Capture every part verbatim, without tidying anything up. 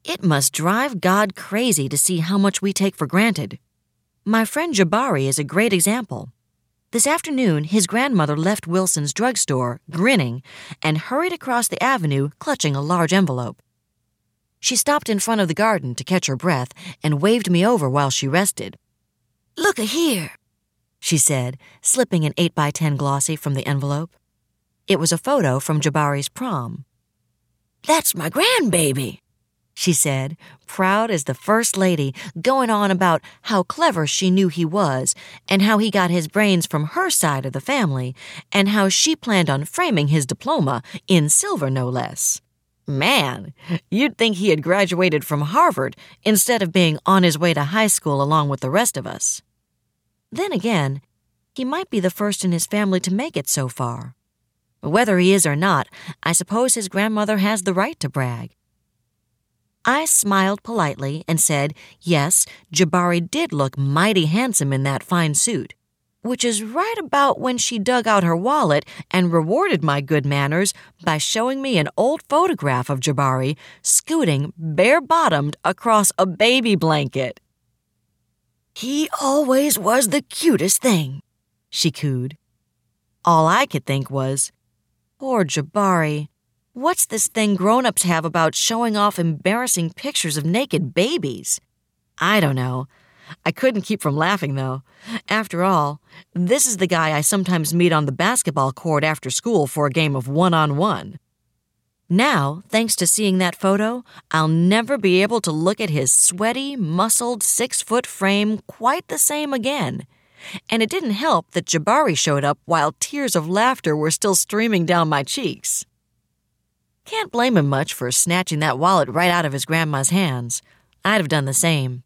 It must drive God crazy to see how much we take for granted. My friend Jabari is a great example. This afternoon, his grandmother left Wilson's drugstore, grinning, and hurried across the avenue, clutching a large envelope. She stopped in front of the garden to catch her breath and waved me over while she rested. "Look-a here," she said, slipping an eight by ten glossy from the envelope. It was a photo from Jabari's prom. "That's my grandbaby," she said, proud as the First Lady, going on about how clever she knew he was and how he got his brains from her side of the family and how she planned on framing his diploma, in silver no less. Man, you'd think he had graduated from Harvard instead of being on his way to high school along with the rest of us. Then again, he might be the first in his family to make it so far. Whether he is or not, I suppose his grandmother has the right to brag. I smiled politely and said, yes, Jabari did look mighty handsome in that fine suit, which is right about when she dug out her wallet and rewarded my good manners by showing me an old photograph of Jabari scooting bare-bottomed across a baby blanket. "He always was the cutest thing," she cooed. All I could think was, poor Jabari. What's this thing grown-ups have about showing off embarrassing pictures of naked babies? I don't know. I couldn't keep from laughing, though. After all, this is the guy I sometimes meet on the basketball court after school for a game of one-on-one. Now, thanks to seeing that photo, I'll never be able to look at his sweaty, muscled, six-foot frame quite the same again. And it didn't help that Jabari showed up while tears of laughter were still streaming down my cheeks. Can't blame him much for snatching that wallet right out of his grandma's hands. I'd have done the same.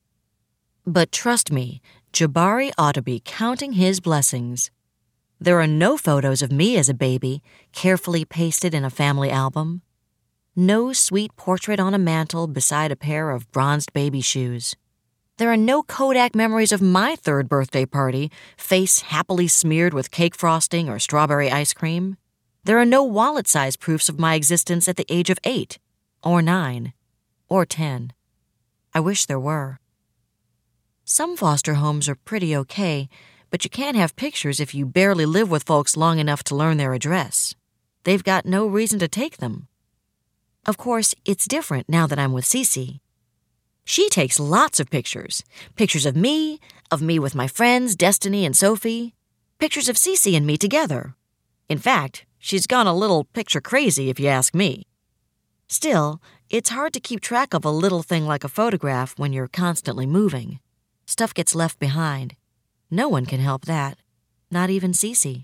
But trust me, Jabari ought to be counting his blessings. There are no photos of me as a baby, carefully pasted in a family album. No sweet portrait on a mantel beside a pair of bronzed baby shoes. There are no Kodak memories of my third birthday party, face happily smeared with cake frosting or strawberry ice cream. There are no wallet-sized proofs of my existence at the age of eight, or nine, or ten. I wish there were. Some foster homes are pretty okay, but you can't have pictures if you barely live with folks long enough to learn their address. They've got no reason to take them. Of course, it's different now that I'm with Cece. She takes lots of pictures. Pictures of me, of me with my friends, Destiny and Sophie. Pictures of Cece and me together. In fact, she's gone a little picture crazy if you ask me. Still, it's hard to keep track of a little thing like a photograph when you're constantly moving. Stuff gets left behind. No one can help that, not even Cece.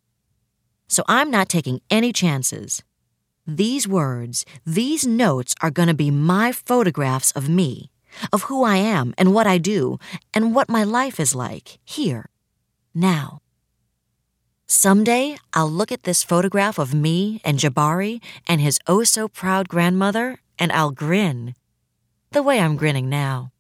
So I'm not taking any chances. These words, these notes are going to be my photographs of me, of who I am and what I do, and what my life is like, here, now. Someday, I'll look at this photograph of me and Jabari and his oh-so-proud grandmother, and I'll grin, the way I'm grinning now.